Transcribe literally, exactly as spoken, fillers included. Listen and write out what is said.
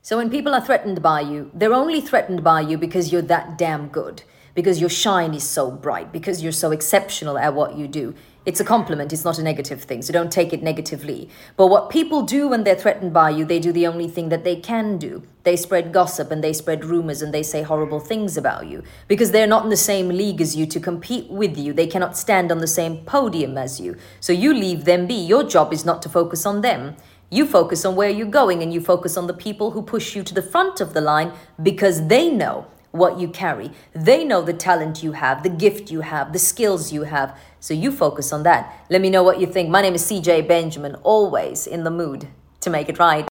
So when people are threatened by you, they're only threatened by you because you're that damn good, because your shine is so bright, because you're so exceptional at what you do. It's a compliment, it's not a negative thing, so don't take it negatively. But what people do when they're threatened by you, they do the only thing that they can do. They spread gossip and they spread rumors and they say horrible things about you because they're not in the same league as you to compete with you. They cannot stand on the same podium as you. So you leave them be. Your job is not to focus on them. You focus on where you're going and you focus on the people who push you to the front of the line because they know what you carry. They know the talent you have, the gift you have, the skills you have. So you focus on that. Let me know what you think. My name is C J Benjamin, always in the mood to make it right.